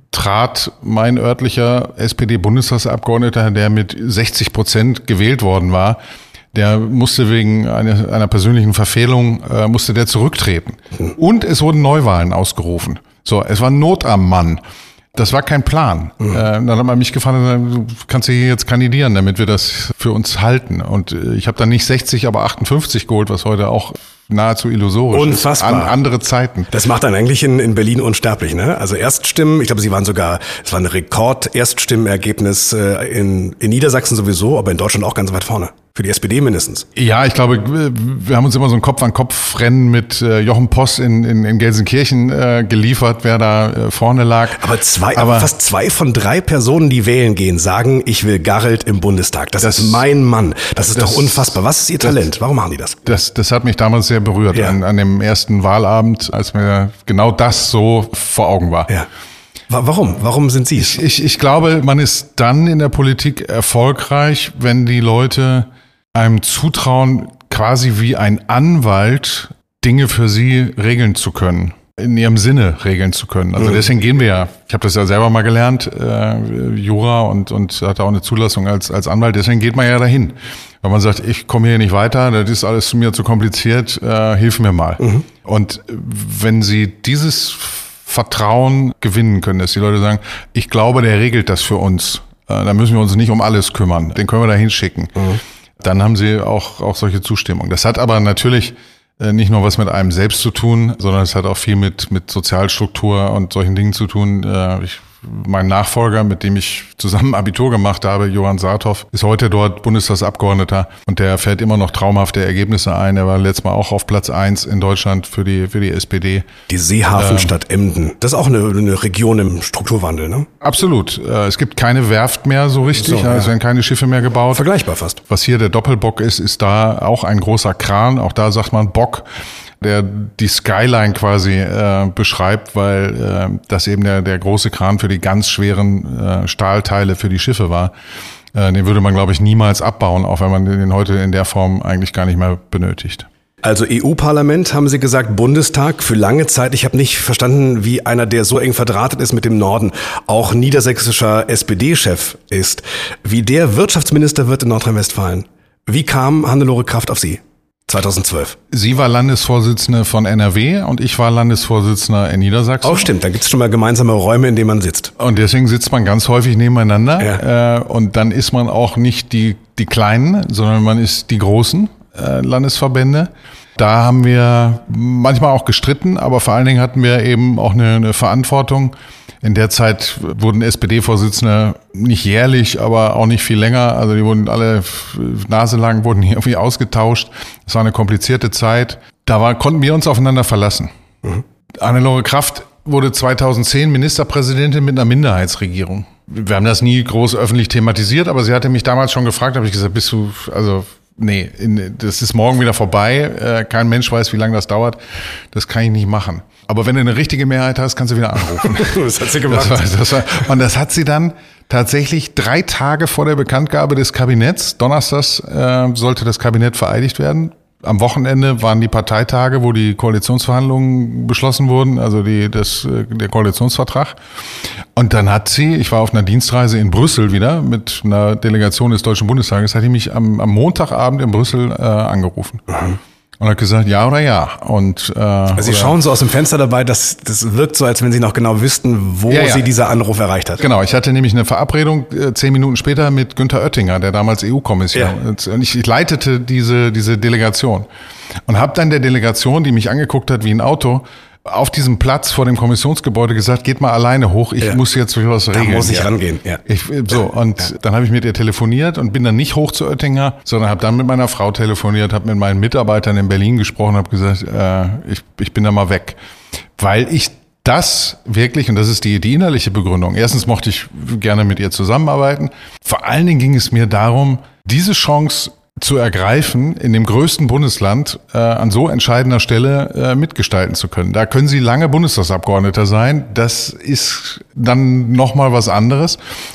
trat mein örtlicher S P D-Bundestagsabgeordneter, der mit sechzig Prozent gewählt worden war, der musste wegen einer, einer persönlichen Verfehlung, äh, musste der zurücktreten. Und es wurden Neuwahlen ausgerufen. So, es war Not am Mann. Das war kein Plan. Mhm. Äh, dann hat man mich gefragt, du kannst hier jetzt kandidieren, damit wir das für uns halten. Und äh, ich habe dann nicht sechzig, aber achtundfünfzig geholt, was heute auch nahezu illusorisch Unfassbar. ist. An andere Zeiten. Das macht dann eigentlich in, in Berlin unsterblich, ne? Also Erststimmen, ich glaube, sie waren sogar, es war ein Rekord-Erststimmenergebnis äh, in, in Niedersachsen sowieso, aber in Deutschland auch ganz weit vorne. Für die S P D mindestens. Ja, ich glaube, wir haben uns immer so ein Kopf-an-Kopf-Rennen mit äh, Jochen Poss in, in, in Gelsenkirchen äh, geliefert, wer da äh, vorne lag. Aber zwei, aber, aber fast zwei von drei Personen, die wählen gehen, sagen, ich will Garrelt im Bundestag. Das, das ist mein Mann. Das ist das, doch unfassbar. Was ist ihr Talent? Das, Warum machen die das? Das, das hat mich damals sehr berührt, ja. an, an dem ersten Wahlabend, als mir genau das so vor Augen war. Ja. Warum? Warum sind Sie es? Ich, ich, ich glaube, man ist dann in der Politik erfolgreich, wenn die Leute einem zutrauen, quasi wie ein Anwalt Dinge für sie regeln zu können, in ihrem Sinne regeln zu können. Also deswegen gehen wir ja, ich habe das ja selber mal gelernt, äh, Jura und und hatte auch eine Zulassung als als Anwalt, deswegen geht man ja dahin. Weil man sagt, ich komme hier nicht weiter, das ist alles mir zu kompliziert, äh, hilf mir mal. Mhm. Und wenn Sie dieses Vertrauen gewinnen können, dass die Leute sagen, ich glaube, der regelt das für uns, äh, da müssen wir uns nicht um alles kümmern, den können wir da hinschicken. Mhm. Dann haben sie auch, auch solche Zustimmung. Das hat aber natürlich äh, nicht nur was mit einem selbst zu tun, sondern es hat auch viel mit, mit Sozialstruktur und solchen Dingen zu tun. Äh, ich, mein Nachfolger, mit dem ich zusammen Abitur gemacht habe, Johann Saathoff, ist heute dort Bundestagsabgeordneter und der fährt immer noch traumhafte Ergebnisse ein. Er war letztes Mal auch auf Platz eins in Deutschland für die, für die S P D. Die Seehafenstadt ähm, Emden. Das ist auch eine, eine Region im Strukturwandel, ne? Absolut. Es gibt keine Werft mehr so richtig. So, ja. Es werden keine Schiffe mehr gebaut. Vergleichbar fast. Was hier der Doppelbock ist, ist da auch ein großer Kran. Auch da sagt man Bock, der die Skyline quasi äh, beschreibt, weil äh, das eben der, der große Kran für die ganz schweren äh, Stahlteile für die Schiffe war. Äh, den würde man, glaube ich, niemals abbauen, auch wenn man den heute in der Form eigentlich gar nicht mehr benötigt. Also E U-Parlament, haben Sie gesagt, Bundestag für lange Zeit. Ich habe nicht verstanden, wie einer, der so eng verdrahtet ist mit dem Norden, auch niedersächsischer S P D-Chef ist, wie der Wirtschaftsminister wird in Nordrhein-Westfalen. Wie kam Hannelore Kraft auf Sie? zweitausendzwölf. Sie war Landesvorsitzende von N R W und ich war Landesvorsitzender in Niedersachsen. Auch stimmt, da gibt es schon mal gemeinsame Räume, in denen man sitzt. Und deswegen sitzt man ganz häufig nebeneinander. Ja. Äh, und dann ist man auch nicht die, die Kleinen, sondern man ist die großen äh, Landesverbände. Da haben wir manchmal auch gestritten, aber vor allen Dingen hatten wir eben auch eine, eine Verantwortung. In der Zeit wurden S P D-Vorsitzende nicht jährlich, aber auch nicht viel länger. Also die wurden alle naselang wurden irgendwie ausgetauscht. Es war eine komplizierte Zeit. Da war, konnten wir uns aufeinander verlassen. Mhm. Hannelore Kraft wurde zweitausendzehn Ministerpräsidentin mit einer Minderheitsregierung. Wir haben das nie groß öffentlich thematisiert, aber sie hatte mich damals schon gefragt, habe ich gesagt, bist du, also nee, in, das ist morgen wieder vorbei. Kein Mensch weiß, wie lange das dauert. Das kann ich nicht machen. Aber wenn du eine richtige Mehrheit hast, kannst du wieder anrufen. Das hat sie gemacht. Das war, das war, und das hat sie dann tatsächlich drei Tage vor der Bekanntgabe des Kabinetts, donnerstags äh, sollte das Kabinett vereidigt werden. Am Wochenende waren die Parteitage, wo die Koalitionsverhandlungen beschlossen wurden, also die, das, der Koalitionsvertrag. Und dann hat sie, ich war auf einer Dienstreise in Brüssel wieder mit einer Delegation des Deutschen Bundestages, hat die mich am, am Montagabend in Brüssel äh, angerufen. Mhm. Und hat gesagt, ja oder ja. Und, äh, also Sie oder, schauen so aus dem Fenster dabei, dass das wirkt so, als wenn Sie noch genau wüssten, wo ja, ja. Sie dieser Anruf erreicht hat. Genau, ich hatte nämlich eine Verabredung äh, zehn Minuten später mit Günther Oettinger, der damals E U-Kommission. Ja. Und ich, ich leitete diese diese Delegation und habe dann der Delegation, die mich angeguckt hat wie ein Auto, auf diesem Platz vor dem Kommissionsgebäude gesagt, geht mal alleine hoch, ich ja. muss jetzt was regeln. Da muss ich ja. rangehen, ja. Ich, so, und ja. dann habe ich mit ihr telefoniert und bin dann nicht hoch zu Oettinger, sondern habe dann mit meiner Frau telefoniert, habe mit meinen Mitarbeitern in Berlin gesprochen, habe gesagt, äh, ich, ich bin da mal weg. Weil ich das wirklich, und das ist die, die innerliche Begründung, erstens mochte ich gerne mit ihr zusammenarbeiten, vor allen Dingen ging es mir darum, diese Chance zu ergreifen, in dem größten Bundesland äh, an so entscheidender Stelle äh, mitgestalten zu können. Da können Sie lange Bundestagsabgeordneter sein. Das ist dann nochmal was anderes.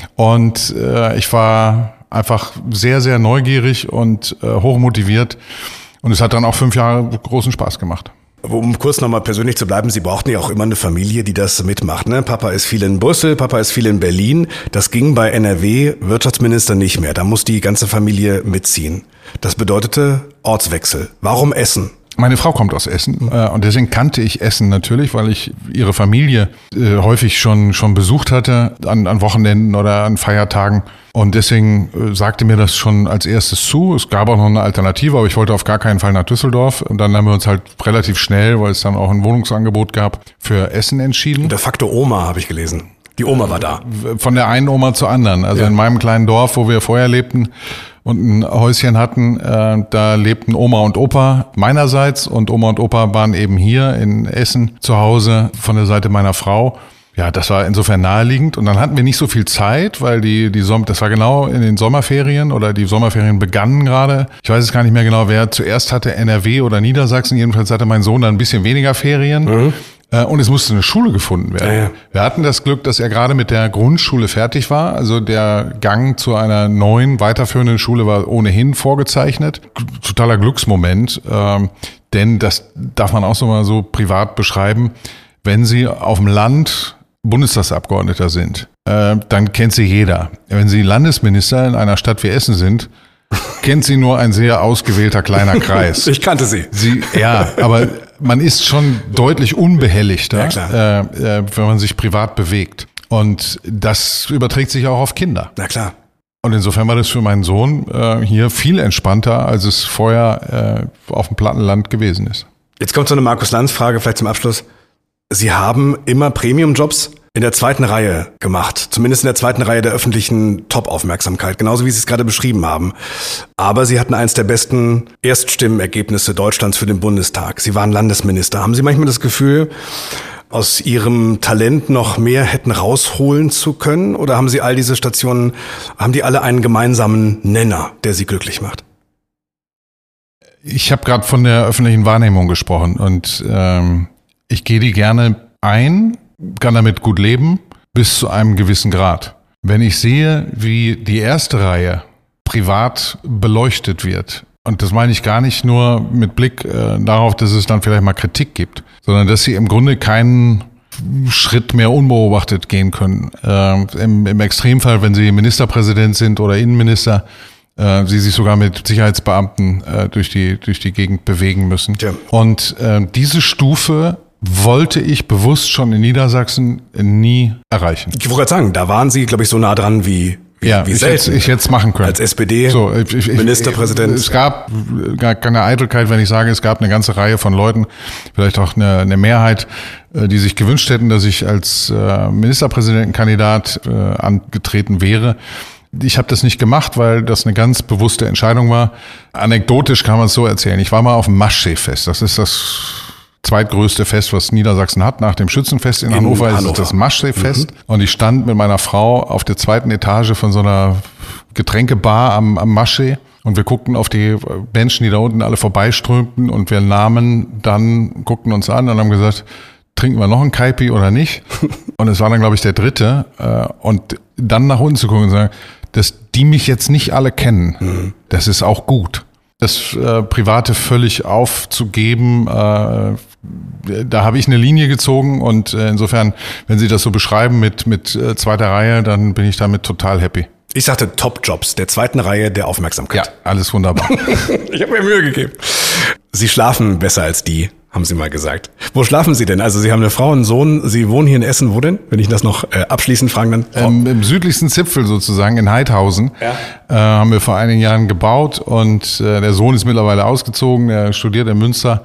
Und äh, ich war einfach sehr, sehr neugierig und äh, hochmotiviert. Und es hat dann auch fünf Jahre großen Spaß gemacht. Um kurz nochmal persönlich zu bleiben, Sie brauchten ja auch immer eine Familie, die das mitmacht. Ne? Papa ist viel in Brüssel, Papa ist viel in Berlin. Das ging bei N R W-Wirtschaftsminister nicht mehr. Da muss die ganze Familie mitziehen. Das bedeutete Ortswechsel. Warum Essen? Meine Frau kommt aus Essen äh, und deswegen kannte ich Essen natürlich, weil ich ihre Familie äh, häufig schon schon besucht hatte an, an Wochenenden oder an Feiertagen. Und deswegen äh, sagte mir das schon als erstes zu. Es gab auch noch eine Alternative, aber ich wollte auf gar keinen Fall nach Düsseldorf. Und dann haben wir uns halt relativ schnell, weil es dann auch ein Wohnungsangebot gab, für Essen entschieden. De facto Oma, habe ich gelesen. Die Oma war da. Von der einen Oma zur anderen. Also ja. In meinem kleinen Dorf, wo wir vorher lebten und ein Häuschen hatten, äh, da lebten Oma und Opa meinerseits und Oma und Opa waren eben hier in Essen zu Hause von der Seite meiner Frau. Ja, das war insofern naheliegend und dann hatten wir nicht so viel Zeit, weil die die Som- das war genau in den Sommerferien oder die Sommerferien begannen gerade. Ich weiß es gar nicht mehr genau, wer zuerst hatte, N R W oder Niedersachsen. Jedenfalls hatte mein Sohn dann ein bisschen weniger Ferien. Mhm. Und es musste eine Schule gefunden werden. Ja, ja. Wir hatten das Glück, dass er gerade mit der Grundschule fertig war. Also der Gang zu einer neuen, weiterführenden Schule war ohnehin vorgezeichnet. Totaler Glücksmoment, ähm, denn das darf man auch so mal so privat beschreiben. Wenn Sie auf dem Land Bundestagsabgeordneter sind, äh, dann kennt Sie jeder. Wenn Sie Landesminister in einer Stadt wie Essen sind, kennt Sie nur ein sehr ausgewählter kleiner Kreis. Ich kannte Sie. Sie ja, aber man ist schon deutlich unbehelligter, ja, klar. Äh, wenn man sich privat bewegt. Und das überträgt sich auch auf Kinder. Na klar. Und insofern war das für meinen Sohn äh, hier viel entspannter, als es vorher äh, auf dem Plattenland gewesen ist. Jetzt kommt so eine Markus-Lanz-Frage vielleicht zum Abschluss. Sie haben immer Premium-Jobs in der zweiten Reihe gemacht, zumindest in der zweiten Reihe der öffentlichen Top-Aufmerksamkeit, genauso wie Sie es gerade beschrieben haben. Aber Sie hatten eins der besten Erststimmenergebnisse Deutschlands für den Bundestag. Sie waren Landesminister. Haben Sie manchmal das Gefühl, aus Ihrem Talent noch mehr hätten rausholen zu können? Oder haben Sie all diese Stationen, haben die alle einen gemeinsamen Nenner, der Sie glücklich macht? Ich habe gerade von der öffentlichen Wahrnehmung gesprochen und ähm, ich gehe die gerne ein, kann damit gut leben, bis zu einem gewissen Grad. Wenn ich sehe, wie die erste Reihe privat beleuchtet wird, und das meine ich gar nicht nur mit Blick äh, darauf, dass es dann vielleicht mal Kritik gibt, sondern dass sie im Grunde keinen Schritt mehr unbeobachtet gehen können. Äh, im, im Extremfall, wenn sie Ministerpräsident sind oder Innenminister, äh, sie sich sogar mit Sicherheitsbeamten äh, durch die durch die Gegend bewegen müssen. Ja. Und äh, diese Stufe wollte ich bewusst schon in Niedersachsen nie erreichen. Ich wollte gerade sagen, da waren Sie, glaube ich, so nah dran wie, wie, ja, wie ich selten. Hätte, ich hätte es machen können. Als S P D, so, ich, ich, Ministerpräsident. Es gab gar keine Eitelkeit, wenn ich sage, es gab eine ganze Reihe von Leuten, vielleicht auch eine, eine Mehrheit, die sich gewünscht hätten, dass ich als äh, Ministerpräsidentenkandidat äh, angetreten wäre. Ich habe das nicht gemacht, weil das eine ganz bewusste Entscheidung war. Anekdotisch kann man es so erzählen. Ich war mal auf dem Maschsee-Fest. Das ist das zweitgrößte Fest, was Niedersachsen hat. Nach dem Schützenfest in, in Hannover, Hannover ist es das Maschsee-Fest. Mhm. Und ich stand mit meiner Frau auf der zweiten Etage von so einer Getränkebar am, am Maschsee. Und wir guckten auf die Menschen, die da unten alle vorbeiströmten. Und wir nahmen dann, guckten uns an und haben gesagt, trinken wir noch einen Kaipi oder nicht? Und es war dann, glaube ich, der dritte. Und dann nach unten zu gucken und sagen, dass die mich jetzt nicht alle kennen, mhm. das ist auch gut. Das äh, Private völlig aufzugeben, äh, da habe ich eine Linie gezogen und äh, insofern, wenn Sie das so beschreiben mit mit äh, zweiter Reihe, dann bin ich damit total happy. Ich sagte Top-Jobs, der zweiten Reihe der Aufmerksamkeit. Ja, alles wunderbar. Ich habe mir Mühe gegeben. Sie schlafen besser als die, haben Sie mal gesagt. Wo schlafen Sie denn? Also Sie haben eine Frau, einen Sohn, Sie wohnen hier in Essen. Wo denn? Wenn ich das noch äh, abschließend fragen dann. Oh. Ähm, Im südlichsten Zipfel sozusagen, in Heidhausen, ja. äh, haben wir vor einigen Jahren gebaut und äh, der Sohn ist mittlerweile ausgezogen, er studiert in Münster.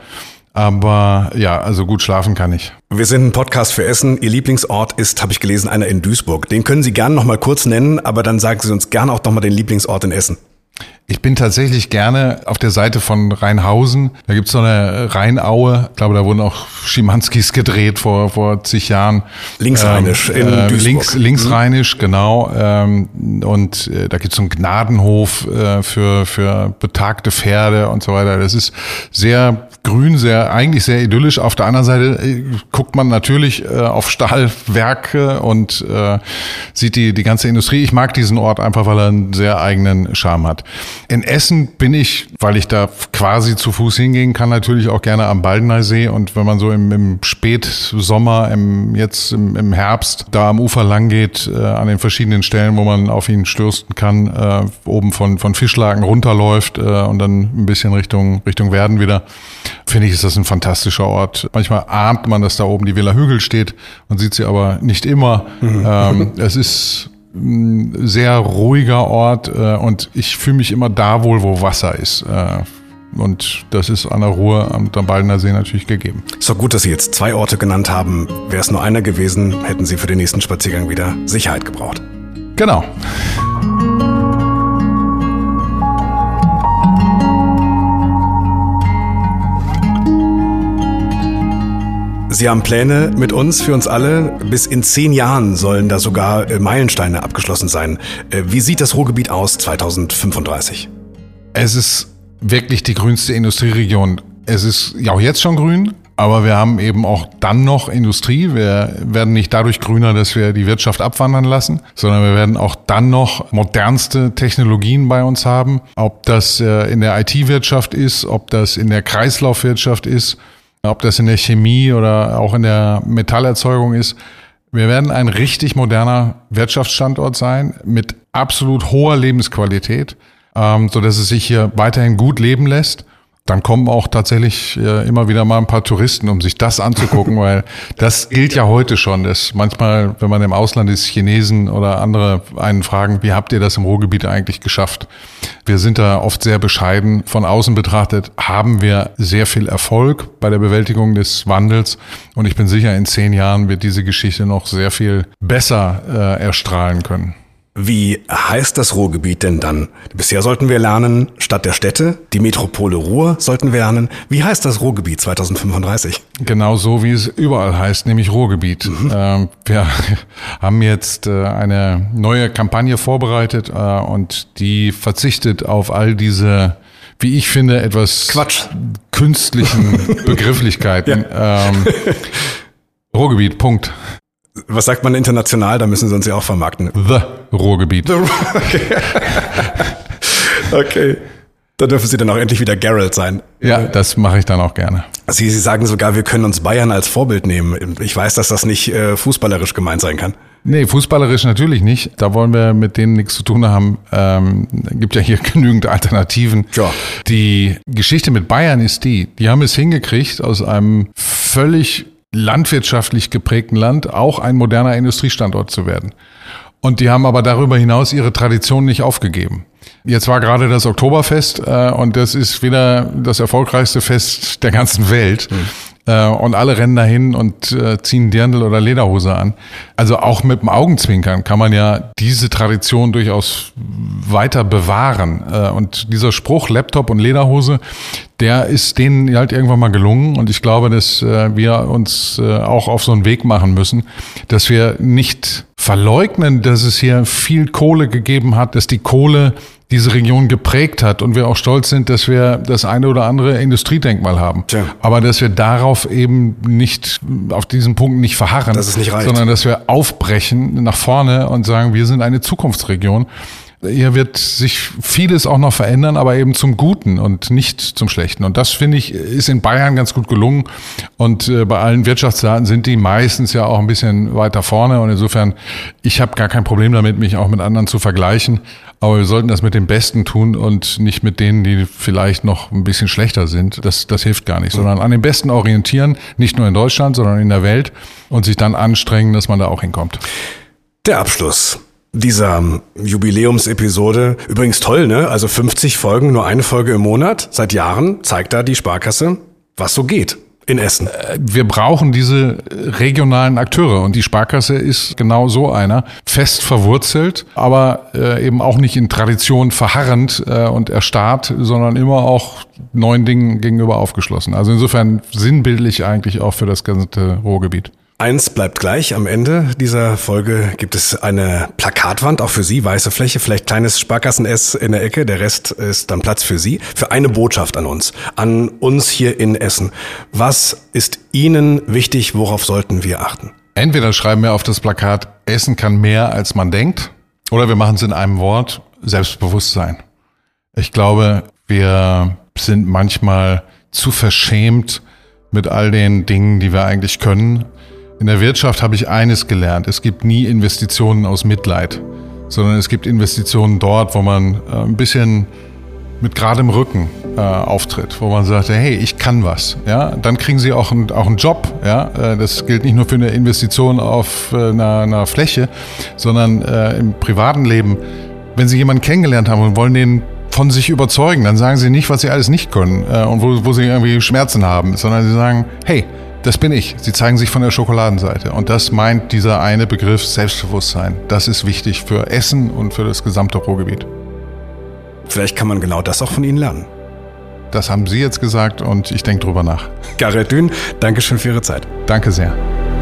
Aber ja, also gut schlafen kann ich. Wir sind ein Podcast für Essen. Ihr Lieblingsort ist, habe ich gelesen, einer in Duisburg. Den können Sie gerne noch mal kurz nennen, aber dann sagen Sie uns gerne auch noch mal den Lieblingsort in Essen. Ich bin tatsächlich gerne auf der Seite von Rheinhausen. Da gibt's so eine Rheinaue. Ich glaube, da wurden auch Schimanskis gedreht vor vor zig Jahren. Linksrheinisch ähm, in äh, Duisburg. Links, linksrheinisch, genau. Ähm, und äh, da gibt's so einen Gnadenhof äh, für für betagte Pferde und so weiter. Das ist sehr grün, sehr eigentlich sehr idyllisch. Auf der anderen Seite äh, guckt man natürlich äh, auf Stahlwerke und äh, sieht die die ganze Industrie. Ich mag diesen Ort einfach, weil er einen sehr eigenen Charme hat. In Essen bin ich, weil ich da quasi zu Fuß hingehen kann, natürlich auch gerne am Baldeneysee. Und wenn man so im, im Spätsommer, im, jetzt im, im Herbst da am Ufer lang geht, äh, an den verschiedenen Stellen, wo man auf ihn stürzen kann, äh, oben von von Fischlaken runterläuft äh, und dann ein bisschen Richtung Richtung Werden wieder, finde ich, ist das ein fantastischer Ort. Manchmal ahnt man, dass da oben die Villa Hügel steht, man sieht sie aber nicht immer. Mhm. Ähm, es ist ein sehr ruhiger Ort äh, und ich fühle mich immer da wohl, wo Wasser ist. Äh, und das ist an der Ruhr am Baldeneysee natürlich gegeben. Ist doch gut, dass Sie jetzt zwei Orte genannt haben. Wäre es nur einer gewesen, hätten Sie für den nächsten Spaziergang wieder Sicherheit gebraucht. Genau. Sie haben Pläne mit uns, für uns alle. Bis in zehn Jahren sollen da sogar Meilensteine abgeschlossen sein. Wie sieht das Ruhrgebiet aus zweitausendfünfunddreißig? Es ist wirklich die grünste Industrieregion. Es ist ja auch jetzt schon grün, aber wir haben eben auch dann noch Industrie. Wir werden nicht dadurch grüner, dass wir die Wirtschaft abwandern lassen, sondern wir werden auch dann noch modernste Technologien bei uns haben. Ob das in der I T-Wirtschaft ist, ob das in der Kreislaufwirtschaft ist, ob das in der Chemie oder auch in der Metallerzeugung ist. Wir werden ein richtig moderner Wirtschaftsstandort sein mit absolut hoher Lebensqualität, ähm, so dass es sich hier weiterhin gut leben lässt. Dann kommen auch tatsächlich äh, immer wieder mal ein paar Touristen, um sich das anzugucken, weil das gilt ja heute schon, dass manchmal, wenn man im Ausland ist, Chinesen oder andere einen fragen, wie habt ihr das im Ruhrgebiet eigentlich geschafft? Wir sind da oft sehr bescheiden. Von außen betrachtet haben wir sehr viel Erfolg bei der Bewältigung des Wandels und ich bin sicher, in zehn Jahren wird diese Geschichte noch sehr viel besser äh, erstrahlen können. Wie heißt das Ruhrgebiet denn dann? Bisher sollten wir lernen, Stadt der Städte, die Metropole Ruhr sollten wir lernen. Wie heißt das Ruhrgebiet zweitausendfünfunddreißig? Genau so, wie es überall heißt, nämlich Ruhrgebiet. Mhm. Ähm, wir haben jetzt äh, eine neue Kampagne vorbereitet äh, und die verzichtet auf all diese, wie ich finde, etwas Quatsch. künstlichen Begrifflichkeiten. Ja. Ähm, Ruhrgebiet, Punkt. Was sagt man international? Da müssen Sie uns ja auch vermarkten. The Ruhrgebiet. The, okay. Okay. Da dürfen Sie dann auch endlich wieder Geralt sein. Ja, das mache ich dann auch gerne. Sie, Sie sagen sogar, wir können uns Bayern als Vorbild nehmen. Ich weiß, dass das nicht äh, fußballerisch gemeint sein kann. Nee, fußballerisch natürlich nicht. Da wollen wir mit denen nichts zu tun haben. Ähm, gibt ja hier genügend Alternativen. Ja. Die Geschichte mit Bayern ist die, die haben es hingekriegt, aus einem völlig landwirtschaftlich geprägten Land auch ein moderner Industriestandort zu werden. Und die haben aber darüber hinaus ihre Tradition nicht aufgegeben. Jetzt war gerade das Oktoberfest äh, und das ist wieder das erfolgreichste Fest der ganzen Welt. Mhm. Äh, und alle rennen dahin und äh, ziehen Dirndl oder Lederhose an. Also auch mit dem Augenzwinkern kann man ja diese Tradition durchaus weiter bewahren. Äh, und dieser Spruch, Laptop und Lederhose, der ist denen halt irgendwann mal gelungen. Und ich glaube, dass äh, wir uns äh, auch auf so einen Weg machen müssen, dass wir nicht verleugnen, dass es hier viel Kohle gegeben hat, dass die Kohle diese Region geprägt hat und wir auch stolz sind, dass wir das eine oder andere Industriedenkmal haben. Tja. Aber dass wir darauf eben nicht, auf diesen Punkten nicht verharren, dass es nicht reicht, sondern dass wir aufbrechen nach vorne und sagen, wir sind eine Zukunftsregion. Hier wird sich vieles auch noch verändern, aber eben zum Guten und nicht zum Schlechten. Und das, finde ich, ist in Bayern ganz gut gelungen. Und äh, bei allen Wirtschaftsdaten sind die meistens ja auch ein bisschen weiter vorne. Und insofern, ich habe gar kein Problem damit, mich auch mit anderen zu vergleichen. Aber wir sollten das mit den Besten tun und nicht mit denen, die vielleicht noch ein bisschen schlechter sind. Das, das hilft gar nicht, sondern an den Besten orientieren, nicht nur in Deutschland, sondern in der Welt und sich dann anstrengen, dass man da auch hinkommt. Der Abschluss dieser Jubiläumsepisode, übrigens toll, ne? Also fünfzig Folgen, nur eine Folge im Monat, seit Jahren, zeigt da die Sparkasse, was so geht in Essen. Wir brauchen diese regionalen Akteure und die Sparkasse ist genau so einer, fest verwurzelt, aber äh, eben auch nicht in Tradition verharrend äh, und erstarrt, sondern immer auch neuen Dingen gegenüber aufgeschlossen. Also insofern sinnbildlich eigentlich auch für das ganze Ruhrgebiet. Eins bleibt gleich. Am Ende dieser Folge gibt es eine Plakatwand, auch für Sie, weiße Fläche, vielleicht kleines Sparkassen-S in der Ecke. Der Rest ist dann Platz für Sie, für eine Botschaft an uns, an uns hier in Essen. Was ist Ihnen wichtig? Worauf sollten wir achten? Entweder schreiben wir auf das Plakat, Essen kann mehr als man denkt, oder wir machen es in einem Wort, Selbstbewusstsein. Ich glaube, wir sind manchmal zu verschämt mit all den Dingen, die wir eigentlich können. In der Wirtschaft habe ich eines gelernt, es gibt nie Investitionen aus Mitleid, sondern es gibt Investitionen dort, wo man äh, ein bisschen mit geradem Rücken äh, auftritt, wo man sagt, hey, ich kann was. Ja? Dann kriegen Sie auch, ein, auch einen Job. Ja? Äh, das gilt nicht nur für eine Investition auf äh, einer, einer Fläche, sondern äh, im privaten Leben. Wenn Sie jemanden kennengelernt haben und wollen den von sich überzeugen, dann sagen Sie nicht, was Sie alles nicht können äh, und wo, wo Sie irgendwie Schmerzen haben, sondern Sie sagen, hey, das bin ich. Sie zeigen sich von der Schokoladenseite. Und das meint dieser eine Begriff Selbstbewusstsein. Das ist wichtig für Essen und für das gesamte Ruhrgebiet. Vielleicht kann man genau das auch von Ihnen lernen. Das haben Sie jetzt gesagt und ich denke drüber nach. Gareth Dün, Dankeschön für Ihre Zeit. Danke sehr.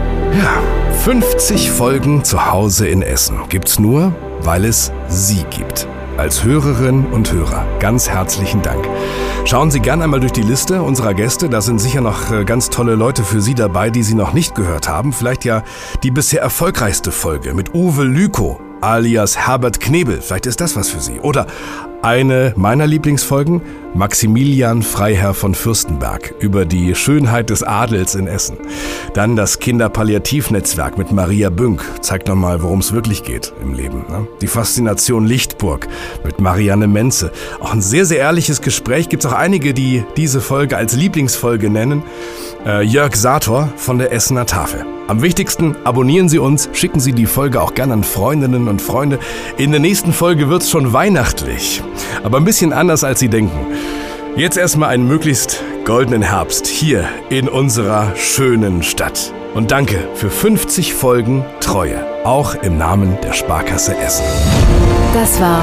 Ja, fünfzig Folgen zu Hause in Essen gibt's nur, weil es Sie gibt. Als Hörerinnen und Hörer. Ganz herzlichen Dank. Schauen Sie gerne einmal durch die Liste unserer Gäste. Da sind sicher noch ganz tolle Leute für Sie dabei, die Sie noch nicht gehört haben. Vielleicht ja die bisher erfolgreichste Folge mit Uwe Lükow alias Herbert Knebel. Vielleicht ist das was für Sie. Oder eine meiner Lieblingsfolgen, Maximilian Freiherr von Fürstenberg, über die Schönheit des Adels in Essen. Dann das Kinderpalliativnetzwerk mit Maria Bünk, zeigt nochmal, worum es wirklich geht im Leben. Ne? Die Faszination Lichtburg mit Marianne Menze. Auch ein sehr, sehr ehrliches Gespräch. Gibt es auch einige, die diese Folge als Lieblingsfolge nennen. Äh, Jörg Sator von der Essener Tafel. Am wichtigsten, abonnieren Sie uns, schicken Sie die Folge auch gerne an Freundinnen und Freunde. In der nächsten Folge wird's schon weihnachtlich, aber ein bisschen anders, als Sie denken. Jetzt erstmal einen möglichst goldenen Herbst hier in unserer schönen Stadt. Und danke für fünfzig Folgen Treue, auch im Namen der Sparkasse Essen. Das war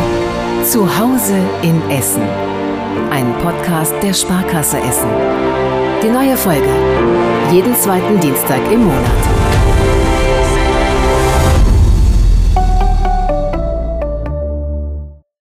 Zuhause in Essen, ein Podcast der Sparkasse Essen. Die neue Folge, jeden zweiten Dienstag im Monat.